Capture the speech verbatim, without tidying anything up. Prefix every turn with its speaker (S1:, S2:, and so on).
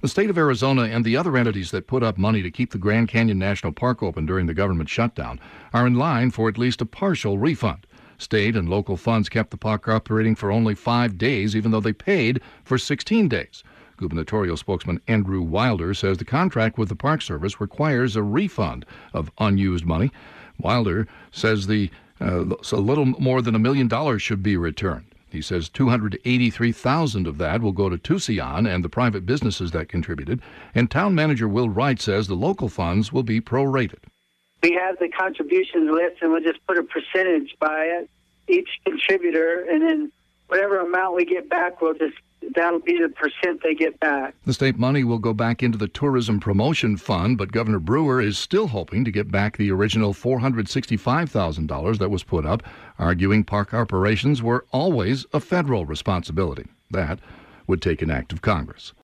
S1: The state of Arizona and the other entities that put up money to keep the Grand Canyon National Park open during the government shutdown are in line for at least a partial refund. State and local funds kept the park operating for only five days, even though they paid for sixteen days. Gubernatorial spokesman Andrew Wilder says the contract with the Park Service requires a refund of unused money. Wilder says the uh, a little more than a million dollars should be returned. He says two hundred eighty-three thousand dollars of that will go to Tucson and the private businesses that contributed. And town manager Will Wright says the local funds will be prorated.
S2: We have the contributions list, and we'll just put a percentage by it, each contributor, and then whatever amount we get back, we'll just that'll be the percent they get back.
S1: The state money will go back into the Tourism Promotion Fund, but Governor Brewer is still hoping to get back the original four hundred sixty-five thousand dollars that was put up, arguing park operations were always a federal responsibility. That would take an act of Congress.